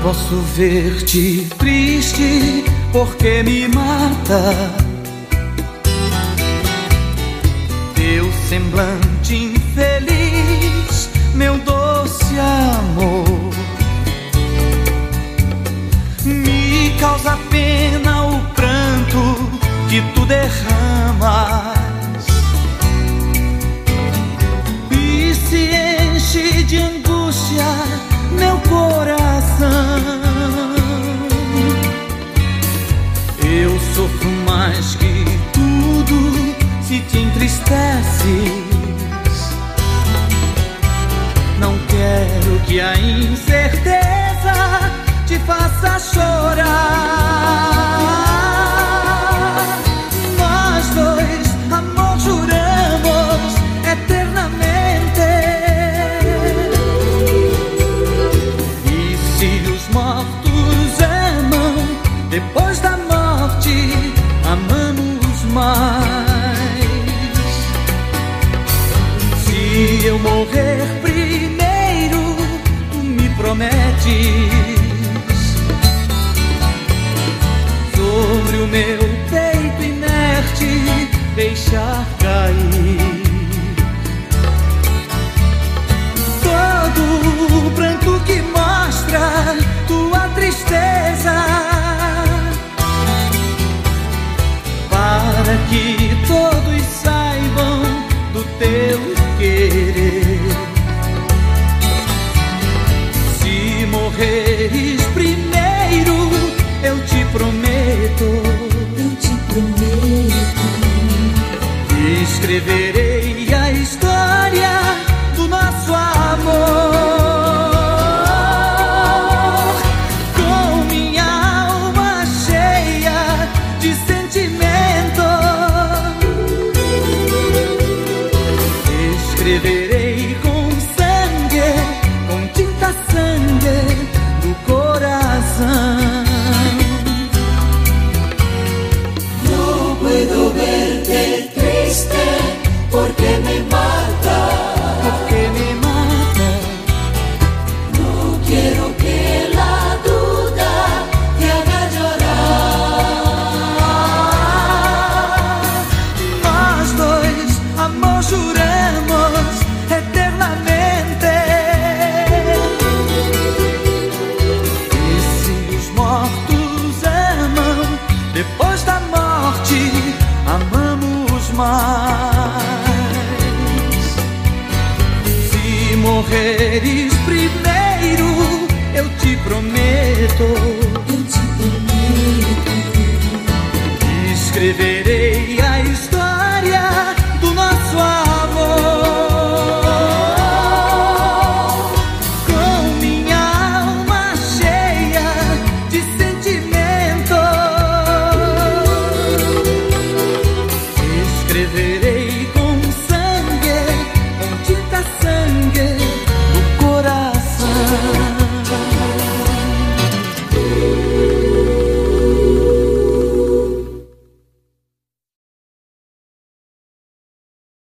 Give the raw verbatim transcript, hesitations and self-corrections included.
posso ver-te triste porque me mata teu semblante infeliz, meu doce amor. Me causa pena o pranto que tu derramas e se enche de angústia meu coração. Eu sofro mais que tudo se te entristeces. Não quero que a incerteza te faça chorar. Nós dois, amor, juramos eternamente. E se os mortos amam, depois da morte amamos mais. Se eu morrer primeiro, tu me prometes sobre o meu peito inerte deixar cair todo o pranto que mostra tua tristeza, para que todos saibam do teu querer. Se morreres primeiro, eu te prometo, eu te prometo, escreverei a história do nosso amor com minha alma cheia de sentimento. Escreverei com sangue, com tinta sangue do coração. Porque me mata, porque me mata. No quiero que la duda te haga llorar. Nós dois, amor, juramos eternamente. E se os mortos amam, depois da morte amamos mais. Se morreres primeiro, eu te prometo